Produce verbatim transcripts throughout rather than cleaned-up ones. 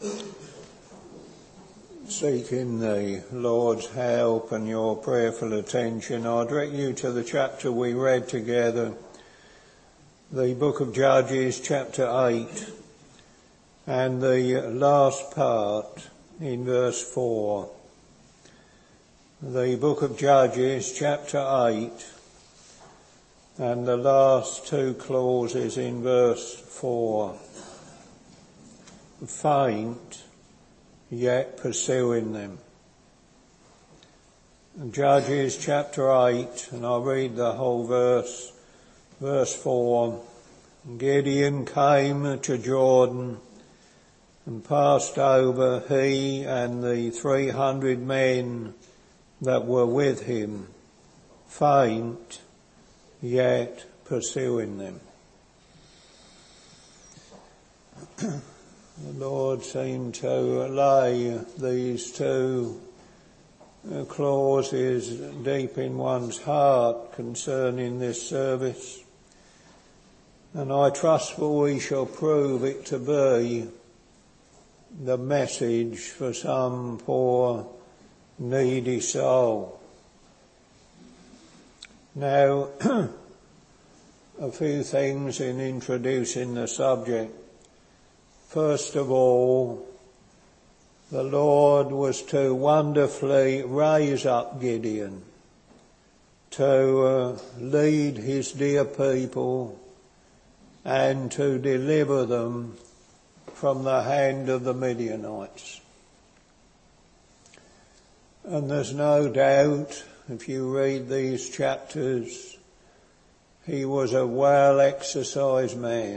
Seeking the Lord's help and your prayerful attention, I direct you to the chapter we read together, the book of Judges, chapter eight, and the last part in verse four. The book of Judges, chapter eight, and the last two clauses in verse four. Faint, yet pursuing them. Judges chapter eight, and I'll read the whole verse. Verse four. Gideon came to Jordan and passed over, he and the three hundred men that were with him, faint, yet pursuing them. The Lord seemed to lay these two clauses deep in one's heart concerning this service, and I trust that we shall prove it to be the message for some poor needy soul. Now, a few things in introducing the subject. First of all, the Lord was to wonderfully raise up Gideon to uh, lead his dear people and to deliver them from the hand of the Midianites. And there's no doubt, if you read these chapters, he was a well-exercised man.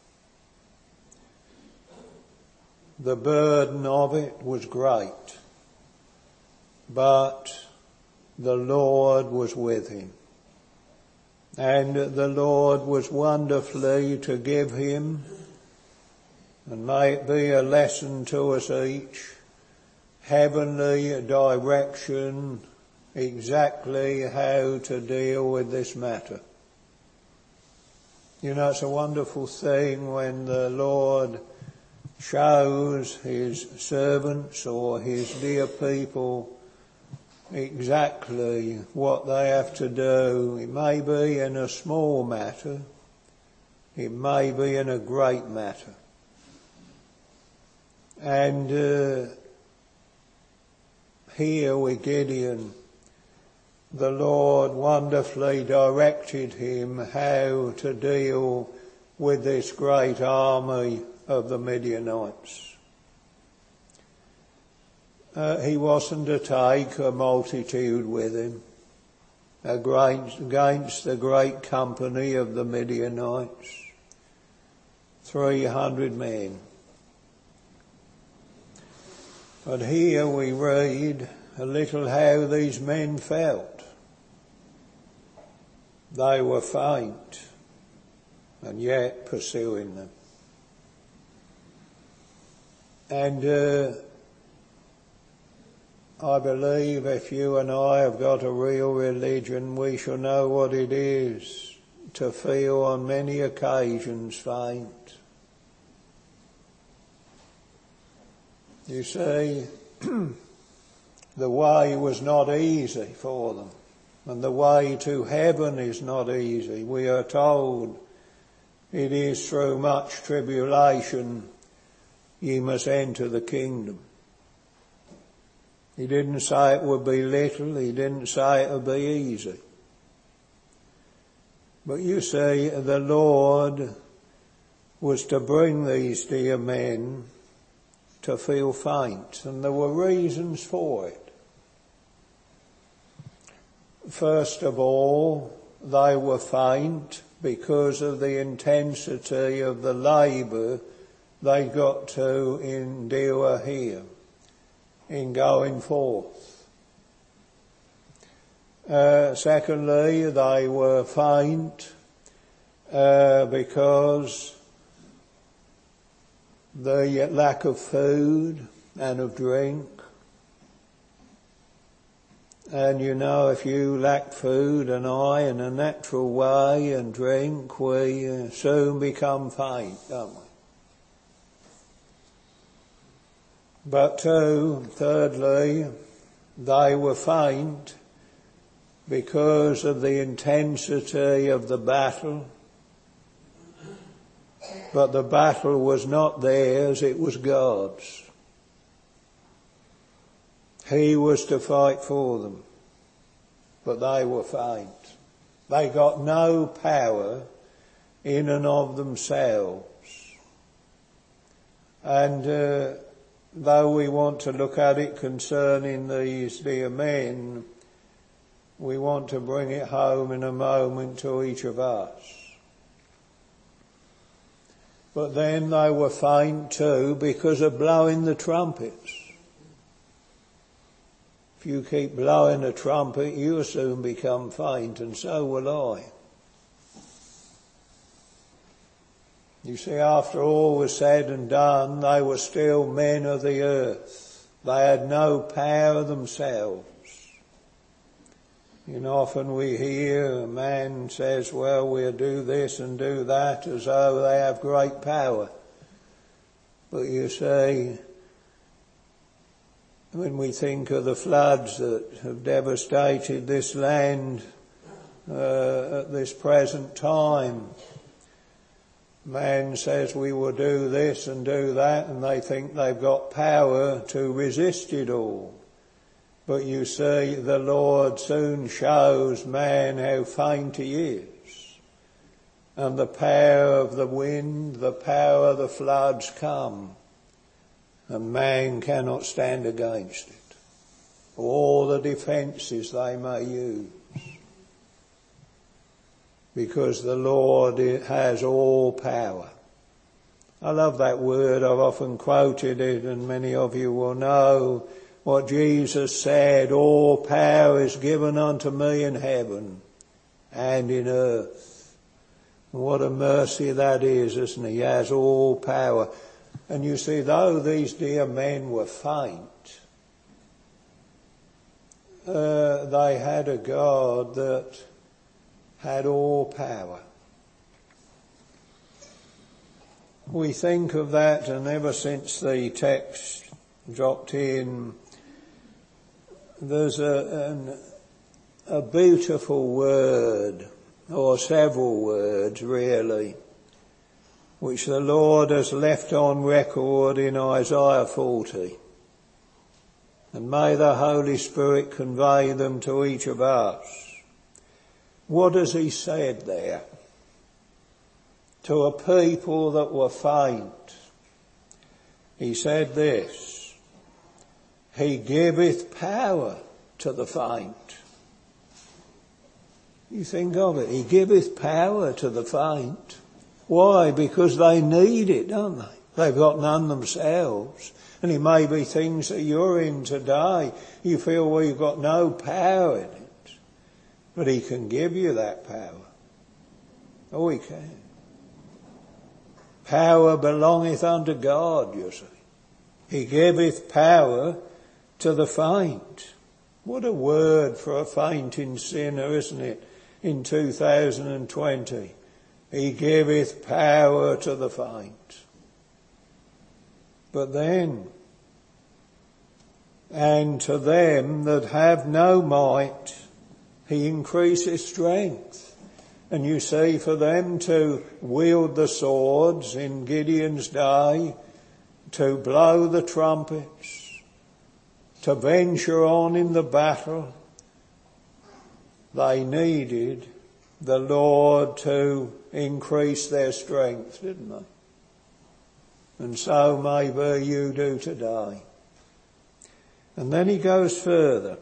The burden of it was great, but the Lord was with him. And the Lord was wonderfully to give him, and may it be a lesson to us each, heavenly direction exactly how to deal with this matter. You know, it's a wonderful thing when the Lord shows his servants or his dear people exactly what they have to do. It may be in a small matter, it may be in a great matter. And uh, here with Gideon, the Lord wonderfully directed him how to deal with this great army of the Midianites. Uh, he wasn't to take a multitude with him against the great company of the Midianites. Three hundred men. But here we read a little how these men felt. They were faint and yet pursuing them. And uh, I believe if you and I have got a real religion, we shall know what it is to feel on many occasions faint. You see, the way was not easy for them, and the way to heaven is not easy. We are told it is through much tribulation ye must enter the kingdom. He didn't say it would be little, he didn't say it would be easy. But you see, the Lord was to bring these dear men to feel faint, and there were reasons for it. First of all, they were faint because of the intensity of the labour they got to endure here in going forth. Uh, secondly, they were faint uh, because the lack of food and of drink. And you know, if you lack food and I in a natural way and drink, we uh, soon become faint, don't we? But two, thirdly, they were faint because of the intensity of the battle. But the battle was not theirs, it was God's. He was to fight for them, but they were faint. They got no power in and of themselves. And uh, though we want to look at it concerning these dear men, we want to bring it home in a moment to each of us. But then they were faint too because of blowing the trumpets. If you keep blowing a trumpet, you'll soon become faint, and so will I. You see, after all was said and done, they were still men of the earth. They had no power themselves. You know, often we hear a man says, well, we'll do this and do that as though they have great power. But you see, when we think of the floods that have devastated this land uh, at this present time, man says we will do this and do that, and they think they've got power to resist it all. But you see, the Lord soon shows man how faint he is. And the power of the wind, the power of the floods come. And man cannot stand against it. All the defences they may use. Because the Lord has all power. I love that word. I've often quoted it, and many of you will know what Jesus said, all power is given unto me in heaven and in earth. And what a mercy that is, isn't he? He has all power. And you see, though these dear men were faint, uh, they had a God that had all power. We think of that, and ever since the text dropped in, there's a, an, a beautiful word, or several words really, which the Lord has left on record in Isaiah forty. And may the Holy Spirit convey them to each of us. What has he said there? To a people that were faint, he said this, he giveth power to the faint. You think of it, he giveth power to the faint. Why? Because they need it, don't they? They've got none themselves. And it may be things that you're in today. You feel, well, you've got no power in it. But he can give you that power. Oh, he can. Power belongeth unto God, you see. He giveth power to the faint. What a word for a fainting sinner, isn't it, in two thousand twenty. He giveth power to the faint. But then, and to them that have no might, he increases strength. And you see, for them to wield the swords in Gideon's day, to blow the trumpets, to venture on in the battle, they needed the Lord to increase their strength, didn't they? And so maybe you do today. And then he goes further.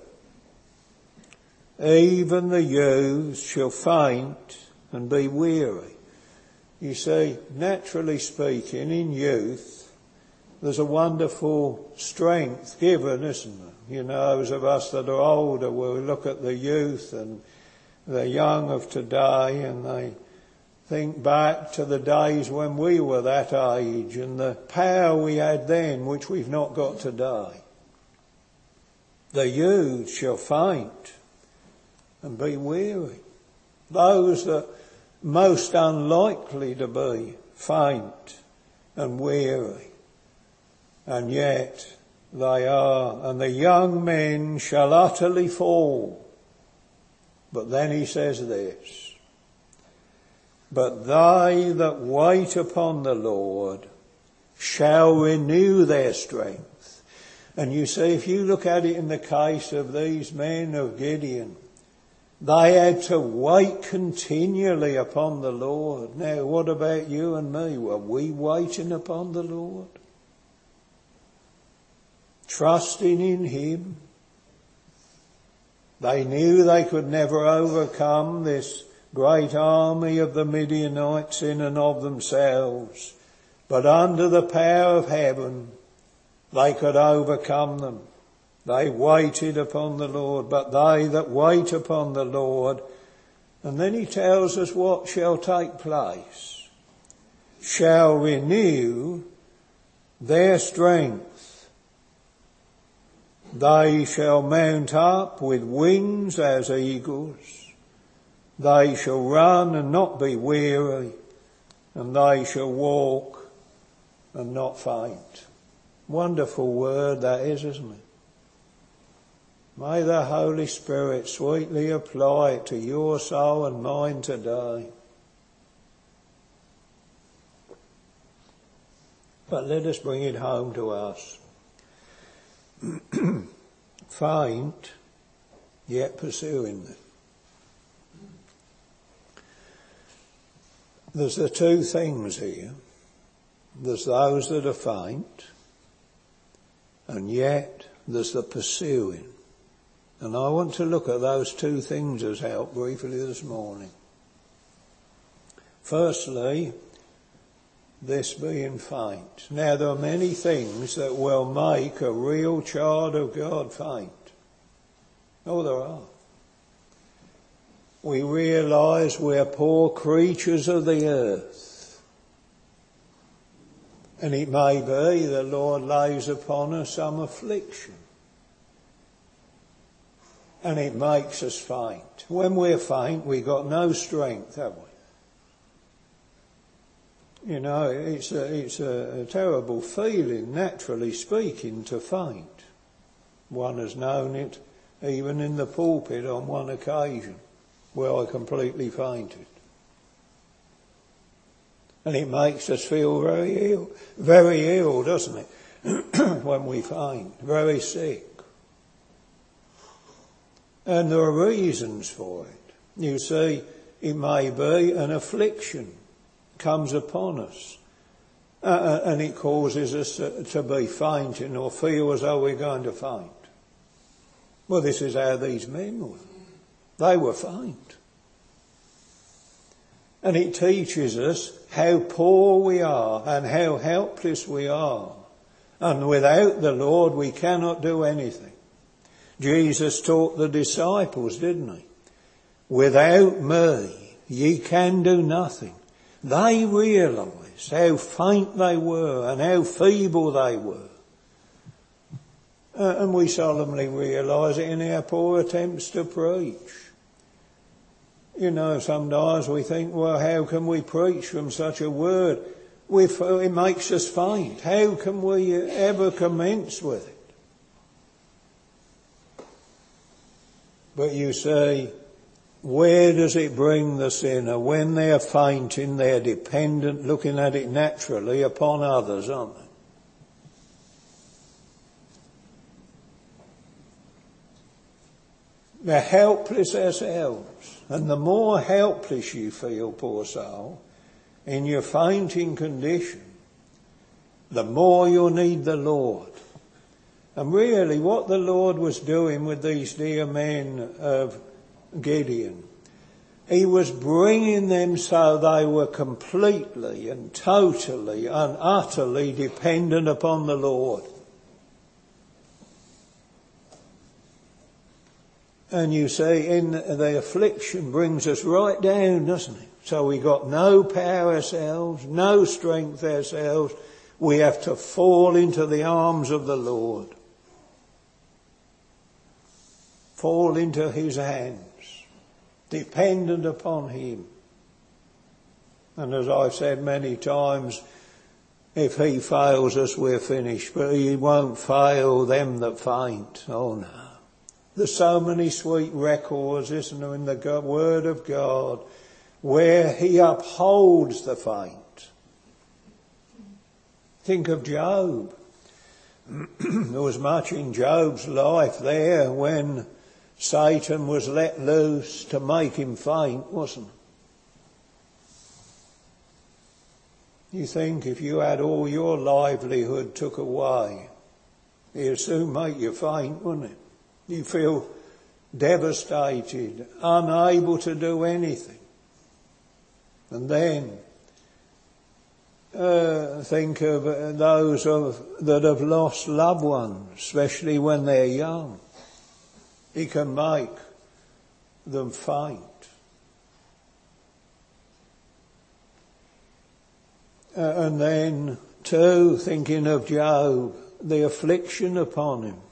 Even the youths shall faint and be weary. You see, naturally speaking, in youth, there's a wonderful strength given, isn't there? You know, those of us that are older will look at the youth and the young of today, and they think back to the days when we were that age and the power we had then, which we've not got today. The youth shall faint and be weary. Those that most unlikely to be faint and weary. And yet they are, and the young men shall utterly fall. But then he says this, but they that wait upon the Lord shall renew their strength. And you see, if you look at it in the case of these men of Gideon, they had to wait continually upon the Lord. Now, what about you and me? Were we waiting upon the Lord? Trusting in Him? They knew they could never overcome this great army of the Midianites in and of themselves, but under the power of heaven they could overcome them. They waited upon the Lord, but they that wait upon the Lord, and then he tells us what shall take place, shall renew their strength. They shall mount up with wings as eagles. They shall run and not be weary, and they shall walk and not faint. Wonderful word that is, isn't it? May the Holy Spirit sweetly apply it to your soul and mine today. But let us bring it home to us. Faint, yet pursuing them. There's the two things here. There's those that are faint, and yet there's the pursuing. And I want to look at those two things as help briefly this morning. Firstly, this being faint. Now, there are many things that will make a real child of God faint. Oh, there are. We realise we're poor creatures of the earth. And it may be the Lord lays upon us some affliction. And it makes us faint. When we're faint, we've got no strength, have we? You know, it's a, it's a, a terrible feeling, naturally speaking, to faint. One has known it even in the pulpit on one occasion, where I completely fainted. And it makes us feel very ill, very ill, doesn't it, when we faint, very sick. And there are reasons for it. You see, it may be an affliction comes upon us, uh, and it causes us to, to be fainting or feel as though we're going to faint. Well, this is how these men were. They were faint. And it teaches us how poor we are and how helpless we are. And without the Lord we cannot do anything. Jesus taught the disciples, didn't he? Without me ye can do nothing. They realised how faint they were and how feeble they were. Uh, and we solemnly realise it in our poor attempts to preach. You know, sometimes we think, well, how can we preach from such a word? We, it makes us faint. How can we ever commence with it? But you see, where does it bring the sinner? When they're fainting, they're dependent, looking at it naturally, upon others, aren't they? They're helpless ourselves. And the more helpless you feel, poor soul, in your fainting condition, the more you'll need the Lord. And really what the Lord was doing with these dear men of Gideon, he was bringing them so they were completely and totally and utterly dependent upon the Lord. And you see, in the affliction brings us right down, doesn't it? So we got no power ourselves, no strength ourselves. We have to fall into the arms of the Lord. Fall into his hands, dependent upon him. And as I've said many times, If he fails us, we're finished. But he won't fail them that faint. Oh no. There's so many sweet records, isn't there, in the Word of God, where he upholds the faint. Think of Job. There was much in Job's life there when Satan was let loose to make him faint, wasn't it? You think if you had all your livelihood took away, it'd soon make you faint, wouldn't it? You feel devastated, unable to do anything. And then uh, think of those of, that have lost loved ones, especially when they're young. It can make them faint. Uh, and then, too, thinking of Job, the affliction upon him.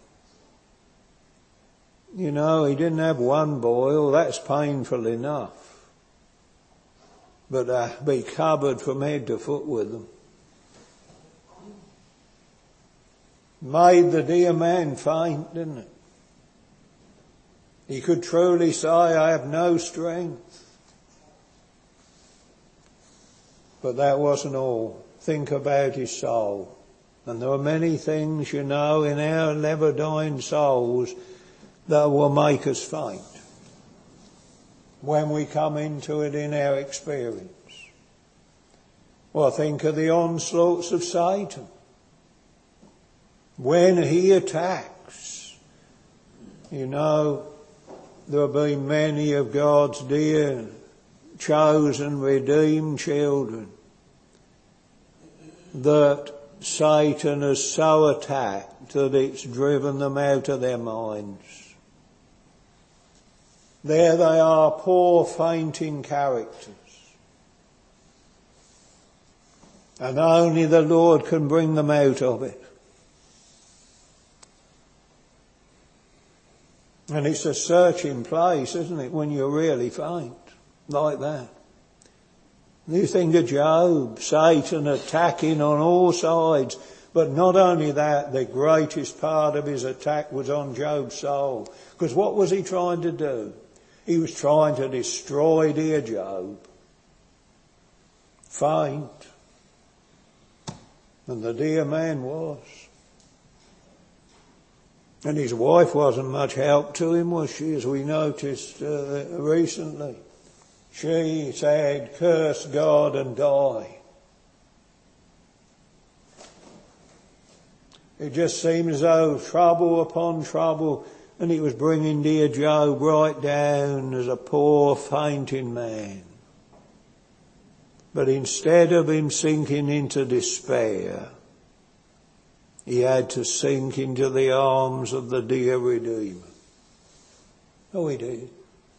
You know, he didn't have one boil, that's painful enough. But uh, be covered from head to foot with them. Made the dear man faint, didn't it? He could truly say, I have no strength. But that wasn't all. Think about his soul. And there are many things, you know, in our never-dying souls that will make us faint when we come into it in our experience. Well, think of the onslaughts of Satan. When he attacks, you know, there will be many of God's dear, chosen, redeemed children that Satan has so attacked that it's driven them out of their minds. There they are, poor fainting characters. And only the Lord can bring them out of it. And it's a searching place, isn't it, when you're really faint, like that. You think of Job, Satan attacking on all sides. But not only that, the greatest part of his attack was on Job's soul. Because what was he trying to do? He was trying to destroy dear Job. Faint. And the dear man was. And his wife wasn't much help to him, was she, as we noticed uh, recently. She said, curse God and die. It just seemed as though trouble upon trouble, and it was bringing dear Job right down as a poor fainting man. But instead of him sinking into despair, he had to sink into the arms of the dear Redeemer. Oh, he did.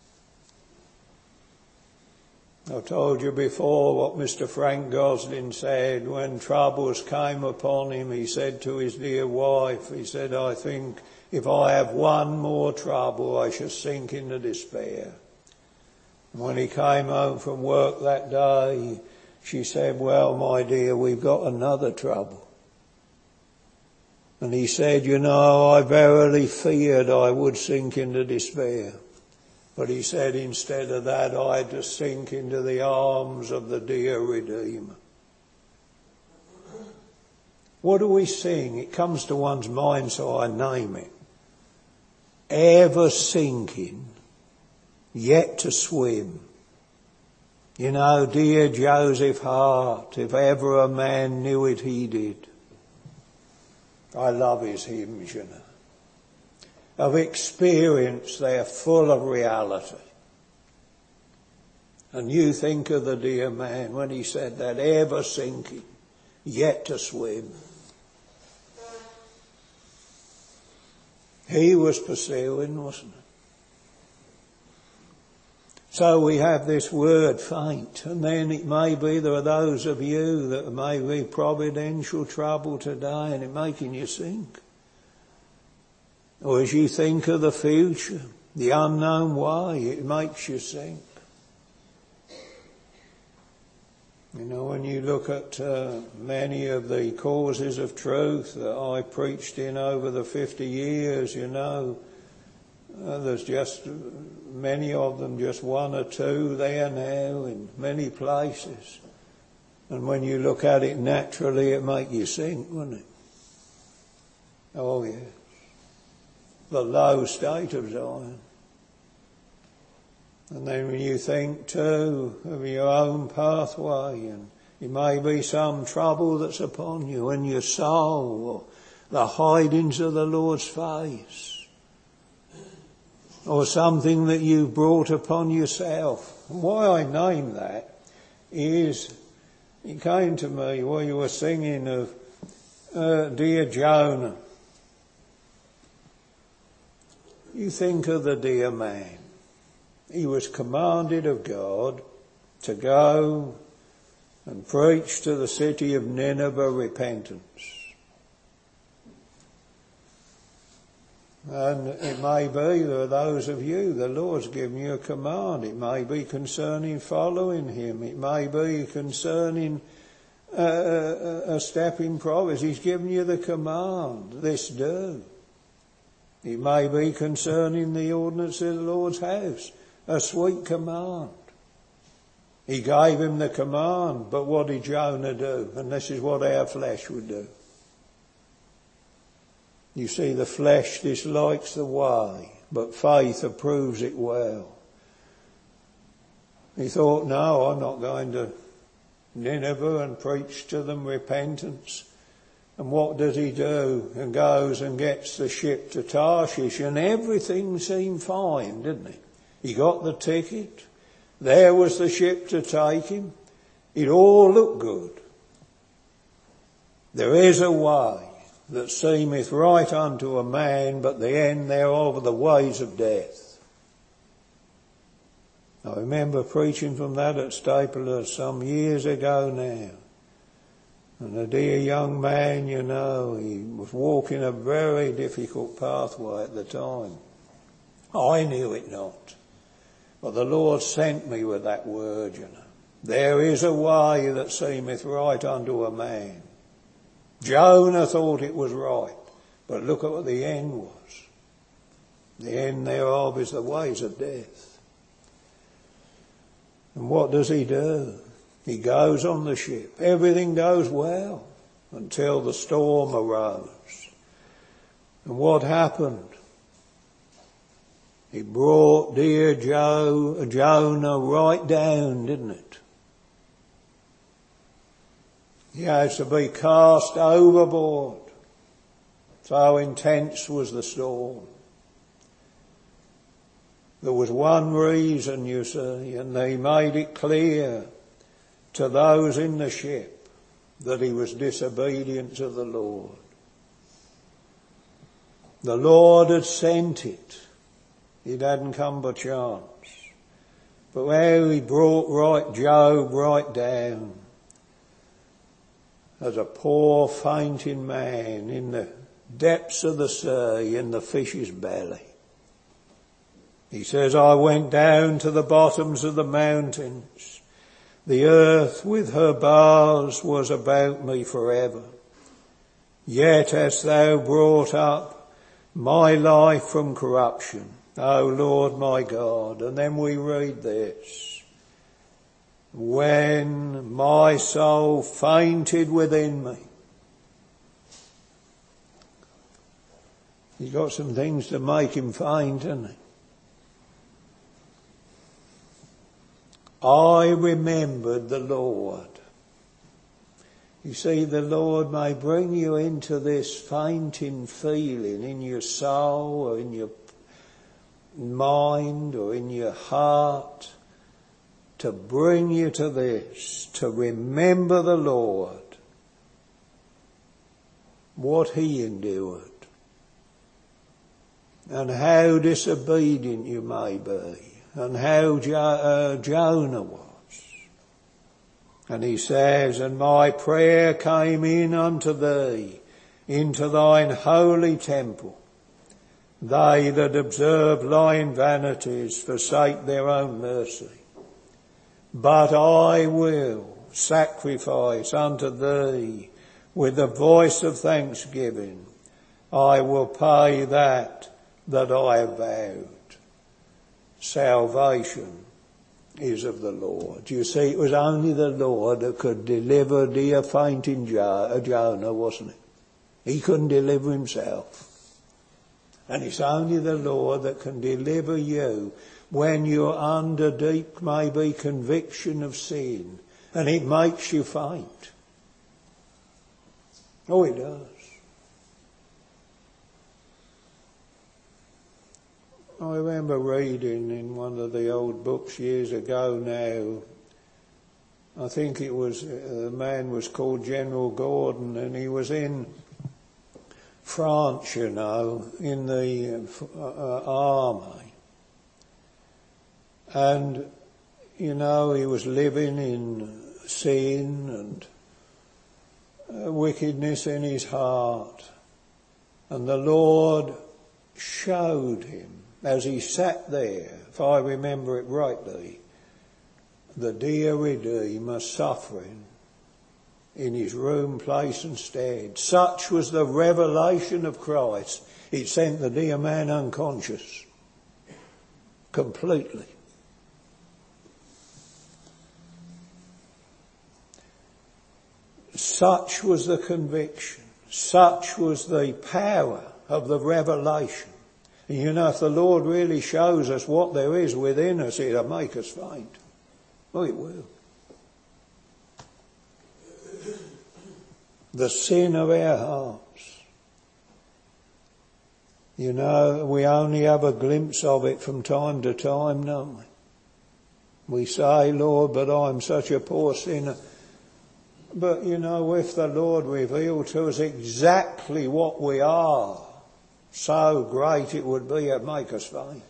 I told you before what Mister Frank Gosling said when troubles came upon him. He said to his dear wife, he said, I think if I have one more trouble, I shall sink into despair. And when he came home from work that day, she said, well, my dear, we've got another trouble. And he said, you know, I verily feared I would sink into despair. But he said, instead of that, I had to sink into the arms of the dear Redeemer. What do we sing? It comes to one's mind, so I name it. Ever sinking, yet to swim. You know, dear Joseph Hart, if ever a man knew it, he did. I love his hymns, you know. Of experience, they're full of reality. And you think of the dear man when he said that, ever sinking, yet to swim. He was pursuing, wasn't it? So we have this word faint, and then it may be there are those of you that may be providential trouble today and it making you sink. Or as you think of the future, the unknown way, it makes you sink. You know, when you look at uh, many of the causes of truth that I preached in over the fifty years, you know, uh, there's just many of them, just one or two there now in many places. And when you look at it naturally, it make you sink, wouldn't it? Oh, yes. The low state of Zion. And then when you think too of your own pathway, and it may be some trouble that's upon you in your soul, or the hidings of the Lord's face, or something that you've brought upon yourself. And why I name that is, it came to me while you were singing of uh, dear Jonah. You think of the dear man. He was commanded of God to go and preach to the city of Nineveh repentance. And it may be there are those of you, the Lord's given you a command. It may be concerning following him. It may be concerning a, a, a step in progress. He's given you the command, this do. It may be concerning the ordinance of the Lord's house, a sweet command. He gave him the command, but what did Jonah do? And this is what our flesh would do. You see, the flesh dislikes the way, but faith approves it well. He thought, no, I'm not going to Nineveh and preach to them repentance. And what does he do? And goes and gets the ship to Tarshish, and everything seemed fine, didn't it? He got the ticket. There was the ship to take him. It all looked good. There is a way that seemeth right unto a man, but the end thereof are the ways of death. I remember preaching from that at Staples some years ago now. And a dear young man, you know, he was walking a very difficult pathway at the time. I knew it not. But the Lord sent me with that word, you know. There is a way that seemeth right unto a man. Jonah thought it was right, but look at what the end was. The end thereof is the ways of death. And what does he do? He goes on the ship. Everything goes well until the storm arose. And what happened? He brought dear Jo, Jonah right down, didn't it? He had to be cast overboard. So intense was the storm. There was one reason, you see, and they made it clear to those in the ship that he was disobedient to the Lord. The Lord had sent it. It hadn't come by chance. But where he brought right Job right down as a poor fainting man in the depths of the sea, in the fish's belly. He says, I went down to the bottoms of the mountains. The earth with her bars was about me forever. Yet hast thou brought up my life from corruption, O Lord my God. And then we read this. When my soul fainted within me. He's got some things to make him faint, hasn't he? I remembered the Lord. You see, the Lord may bring you into this fainting feeling in your soul or in your mind or in your heart to bring you to this, to remember the Lord, what he endured, and how disobedient you may be, and how jo- uh, Jonah was. And he says, and my prayer came in unto thee, into thine holy temple. They that observe lying vanities forsake their own mercy. But I will sacrifice unto thee with the voice of thanksgiving. I will pay that that I have vowed. Salvation is of the Lord. You see, it was only the Lord that could deliver dear fainting Jonah, wasn't it? He couldn't deliver himself. And it's only the Lord that can deliver you when you're under deep, maybe, conviction of sin, and it makes you faint. Oh, it does. I remember reading in one of the old books years ago now, I think it was, the man was called General Gordon, and he was in France, you know, in the uh, army. And, you know, he was living in sin and uh, wickedness in his heart. And the Lord showed him, as he sat there, if I remember it rightly, the dear Redeemer suffering in his room, place and stead. Such was the revelation of Christ. It sent the dear man unconscious. Completely. Such was the conviction. Such was the power of the revelation. And you know, if the Lord really shows us what there is within us, it'll make us faint. Oh, it will. The sin of our hearts. You know, we only have a glimpse of it from time to time, don't we? We say, Lord, but I'm such a poor sinner. But, you know, if the Lord revealed to us exactly what we are, so great it would be it'd make us faint.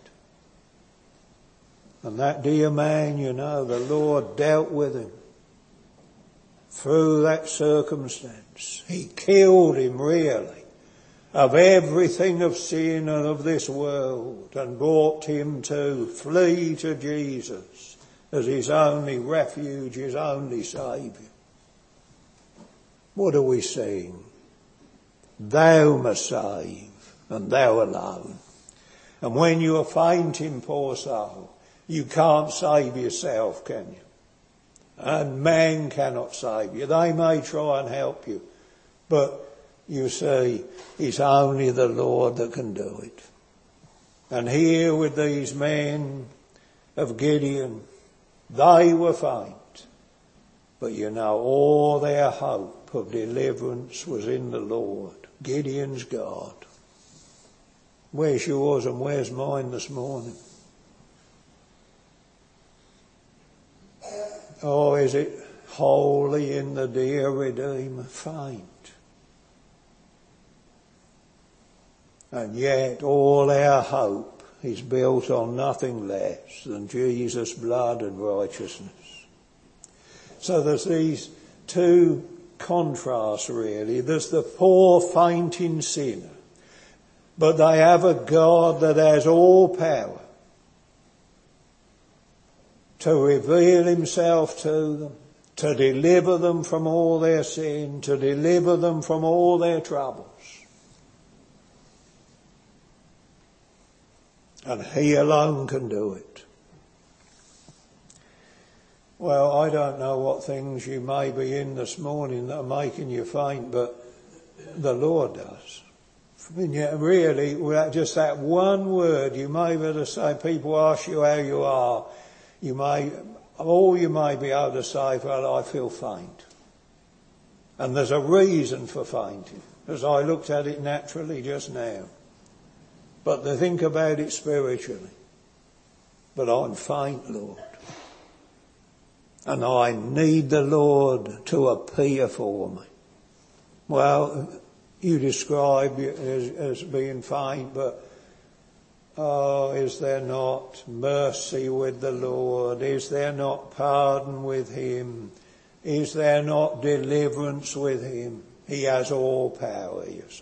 And that dear man, you know, the Lord dealt with him through that circumstance. He killed him really of everything of sin and of this world, and brought him to flee to Jesus as his only refuge, his only Saviour. What are we saying? Thou must save, and thou alone. And when you are fainting, poor soul, you can't save yourself, can you? And man cannot save you. They may try and help you, but you see, it's only the Lord that can do it. And here with these men of Gideon, they were faint, but you know, all their hope of deliverance was in the Lord. Gideon's God. Where's yours and where's mine this morning? Oh, is it wholly in the dear Redeemer? Faint. And yet all our hope is built on nothing less than Jesus' blood and righteousness. So there's these two contrasts really. There's the poor fainting sinner, but they have a God that has all power to reveal himself to them, to deliver them from all their sin, to deliver them from all their troubles. And he alone can do it. Well, I don't know what things you may be in this morning that are making you faint, but the Lord does. I mean, yeah, really, just that one word, you may be able to say, people ask you how you are, you may, all you may be able to say, well, I feel faint. And there's a reason for fainting, as I looked at it naturally just now. But to think about it spiritually. But I'm faint, Lord. And I need the Lord to appear for me. Well, you describe it as, as being faint, but oh, is there not mercy with the Lord? Is there not pardon with him? Is there not deliverance with him? He has all power, you see.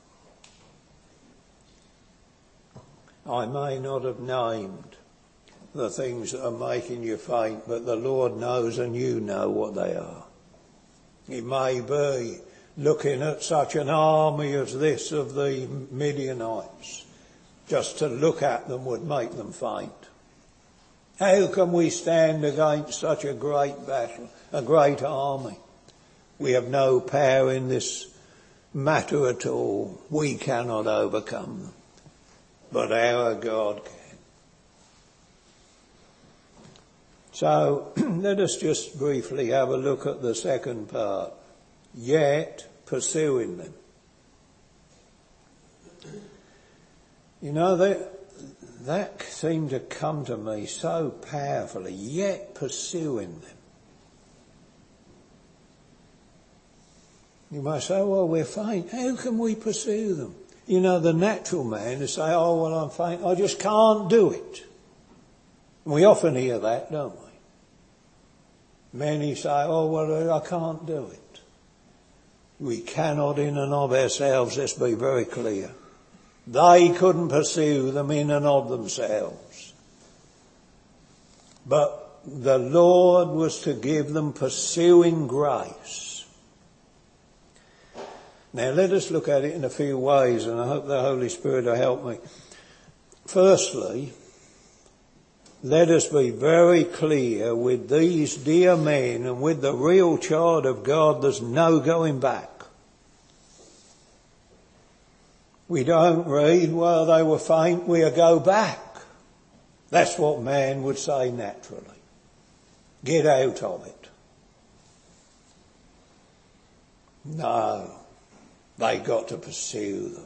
I may not have named the things that are making you faint, but the Lord knows and you know what they are. It may be looking at such an army as this of the Midianites. Just to look at them would make them faint. How can we stand against such a great battle, a great army? We have no power in this matter at all. We cannot overcome them, but our God can. So let us just briefly have a look at the second part. Yet pursuing them. You know, that, that seemed to come to me so powerfully. Yet pursuing them. You might say, well, we're faint. How can we pursue them? You know, the natural man to say, oh, well, I'm faint. I just can't do it. And we often hear that, don't we? Many say, oh, well, I can't do it. We cannot in and of ourselves, let's be very clear. They couldn't pursue them in and of themselves. But the Lord was to give them pursuing grace. Now let us look at it in a few ways, and I hope the Holy Spirit will help me. Firstly, let us be very clear with these dear men and with the real child of God, there's no going back. We don't read, well, they were faint, we'll go back. That's what man would say naturally. Get out of it. No, they got to pursue them.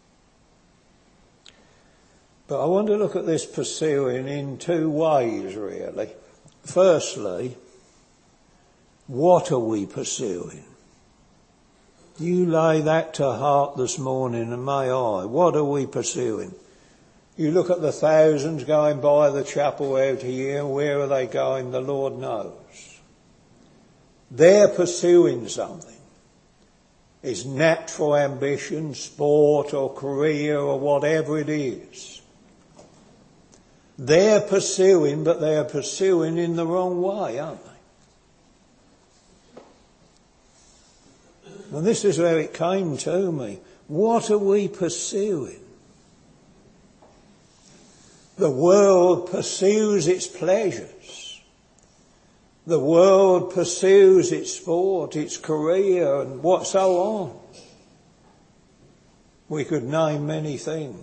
But I want to look at this pursuing in two ways, really. Firstly, what are we pursuing? You lay that to heart this morning, and may I. What are we pursuing? You look at the thousands going by the chapel out here. Where are they going? The Lord knows. They're pursuing something. It's natural ambition, sport or career or whatever it is. They're pursuing, but they're pursuing in the wrong way, aren't they? And this is where it came to me. What are we pursuing? The world pursues its pleasures. The world pursues its sport, its career, and what so on. We could name many things.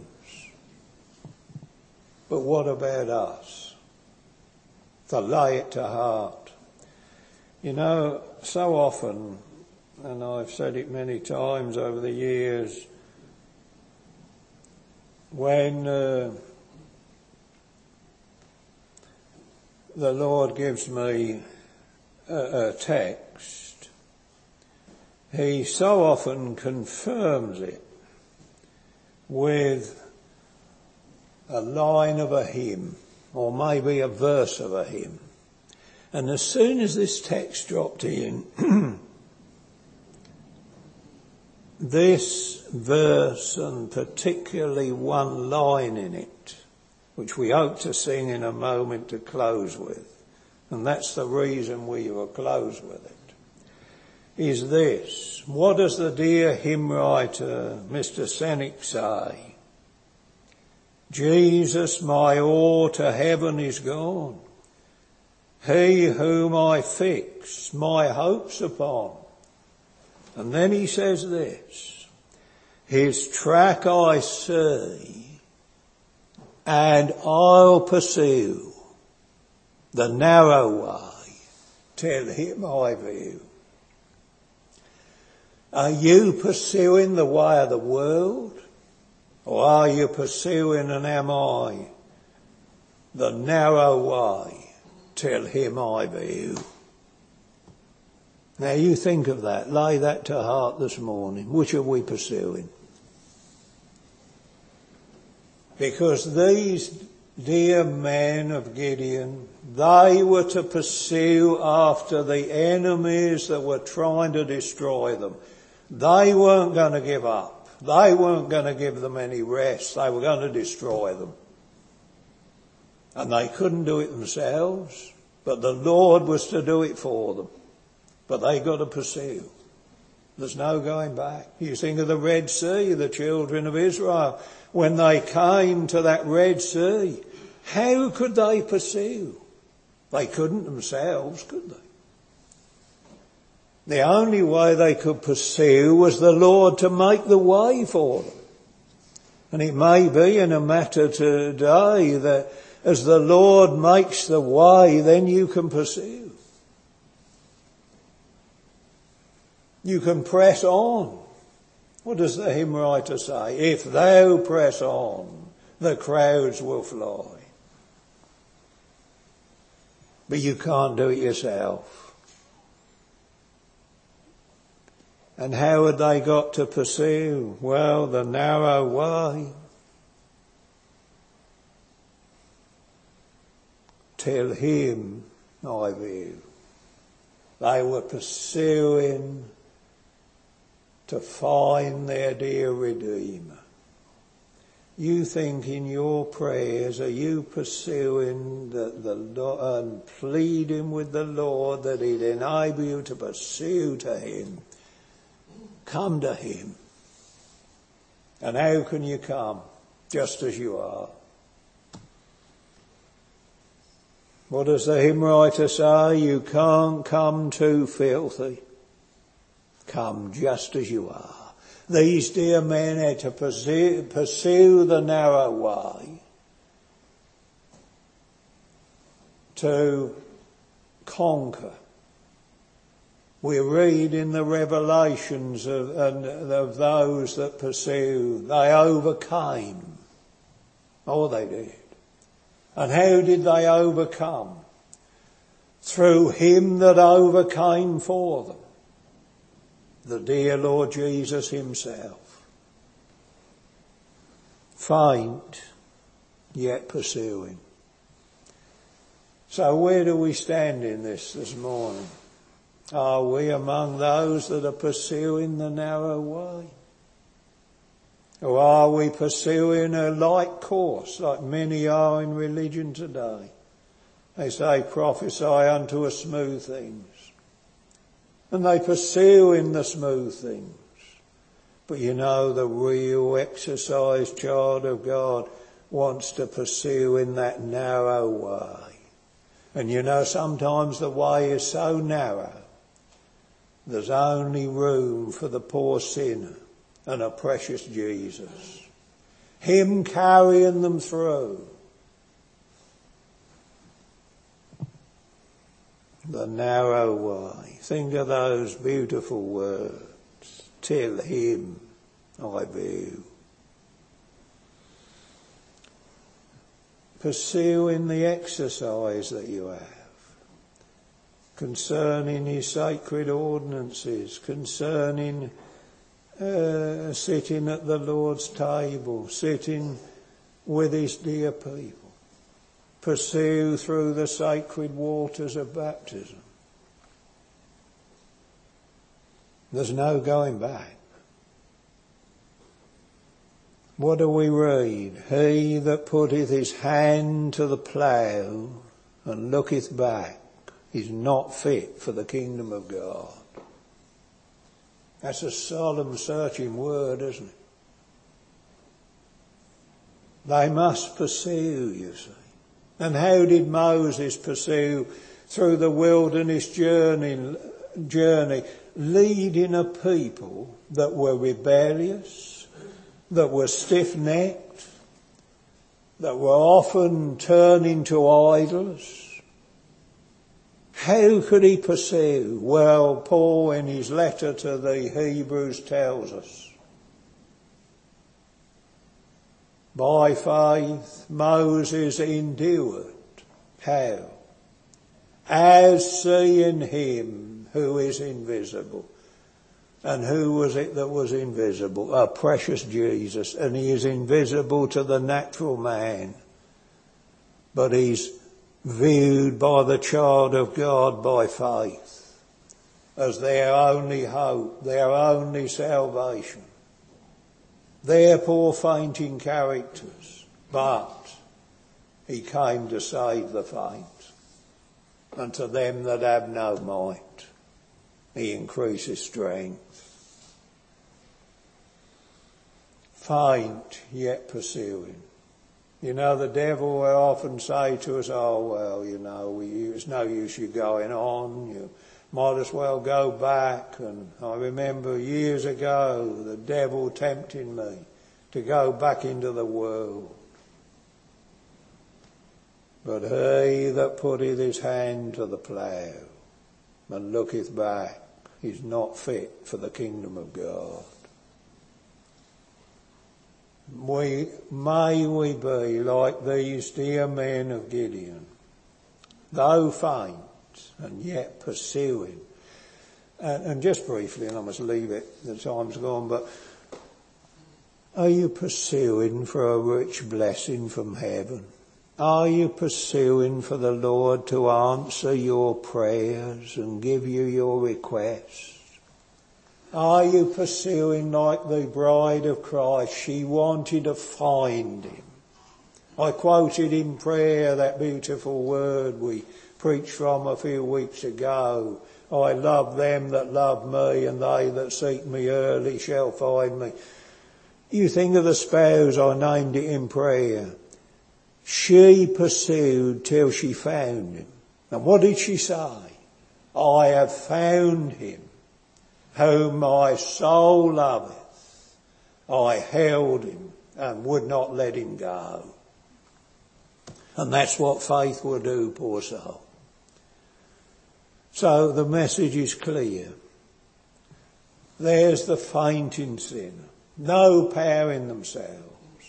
But what about us? To lay it to heart. You know, so often, and I've said it many times over the years, when uh, the Lord gives me a, a text, He so often confirms it with a line of a hymn, or maybe a verse of a hymn. And as soon as this text dropped in, this verse, and particularly one line in it, which we hope to sing in a moment to close with, and that's the reason we will close with it, is this. What does the dear hymn writer, Mister Senick, say? Jesus, my all to heaven is gone. He whom I fix my hopes upon. And then he says this, His track I see, and I'll pursue the narrow way till Him I view. Are you pursuing the way of the world? Or are you pursuing, and am I, the narrow way till Him I view? Now you think of that, lay that to heart this morning. Which are we pursuing? Because these dear men of Gideon, they were to pursue after the enemies that were trying to destroy them. They weren't going to give up. They weren't going to give them any rest. They were going to destroy them. And they couldn't do it themselves, but the Lord was to do it for them. But they got to pursue. There's no going back. You think of the Red Sea, the children of Israel, when they came to that Red Sea, how could they pursue? They couldn't themselves, could they? The only way they could pursue was the Lord to make the way for them. And it may be in a matter today that as the Lord makes the way, then you can pursue. You can press on. What does the hymn writer say? If thou press on, the crowds will fly. But you can't do it yourself. And how had they got to pursue? Well, the narrow way. Till him I view. They were pursuing to find their dear Redeemer. You think in your prayers, are you pursuing the, the and pleading with the Lord that he'd enable you to pursue to him? Come to him. And how can you come? Just as you are. What does the hymn writer say? You can't come too filthy. Come just as you are. These dear men had to pursue, pursue the narrow way to conquer. We read in the Revelations of, of those that pursue, they overcame. Oh, they did. And how did they overcome? Through him that overcame for them. The dear Lord Jesus himself. Faint, yet pursuing. So where do we stand in this this morning? Are we among those that are pursuing the narrow way? Or are we pursuing a light course like many are in religion today? They say, prophesy unto us smooth things. And they pursue in the smooth things. But you know, the real exercised child of God wants to pursue in that narrow way. And you know, sometimes the way is so narrow, there's only room for the poor sinner and a precious Jesus. Him carrying them through. The narrow way. Think of those beautiful words. Till him I view. Pursue in the exercise that you have. Concerning his sacred ordinances. Concerning uh, sitting at the Lord's table. Sitting with his dear people. Pursue through the sacred waters of baptism. There's no going back. What do we read? He that putteth his hand to the plough and looketh back is not fit for the kingdom of God. That's a solemn, searching word, isn't it? They must pursue, you see. And how did Moses pursue through the wilderness journey, journey, leading a people that were rebellious, that were stiff-necked, that were often turning to idols? How could he pursue? Well, Paul in his letter to the Hebrews tells us. By faith, Moses endured. How? As seeing him who is invisible. And who was it that was invisible? A precious Jesus. And he is invisible to the natural man. But he's viewed by the child of God by faith as their only hope, their only salvation. Their poor fainting characters, but he came to save the faint. And to them that have no might, he increases strength. Faint, yet pursuing. You know, the devil will often say to us, oh, well, you know, we, it's no use you going on. You might as well go back. And I remember years ago, the devil tempting me to go back into the world. But he that putteth his hand to the plough and looketh back is not fit for the kingdom of God. We, may we be like these dear men of Gideon, though faint and yet pursuing. And, and just briefly, and I must leave it, the time's gone, but are you pursuing for a rich blessing from heaven? Are you pursuing for the Lord to answer your prayers and give you your requests? Are you pursuing like the bride of Christ? She wanted to find him. I quoted in prayer that beautiful word we preached from a few weeks ago. I love them that love me, and they that seek me early shall find me. You think of the spouse, I named it in prayer. She pursued till she found him. And what did she say? I have found him, whom my soul loveth. I held him and would not let him go. And that's what faith will do, poor soul. So the message is clear. There's the fainting sinner. No power in themselves.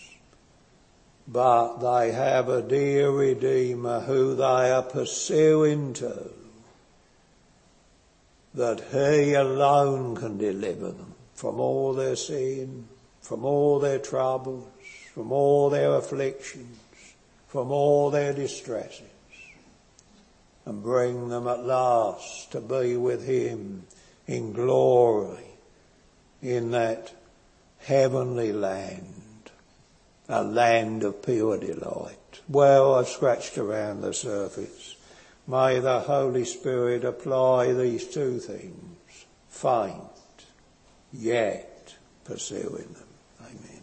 But they have a dear Redeemer who they are pursuing to, that he alone can deliver them from all their sin, from all their troubles, from all their afflictions, from all their distresses, and bring them at last to be with him in glory in that heavenly land. A land of pure delight. Well, I've scratched around the surface. May the Holy Spirit apply these two things. Faint, yet pursuing them. Amen.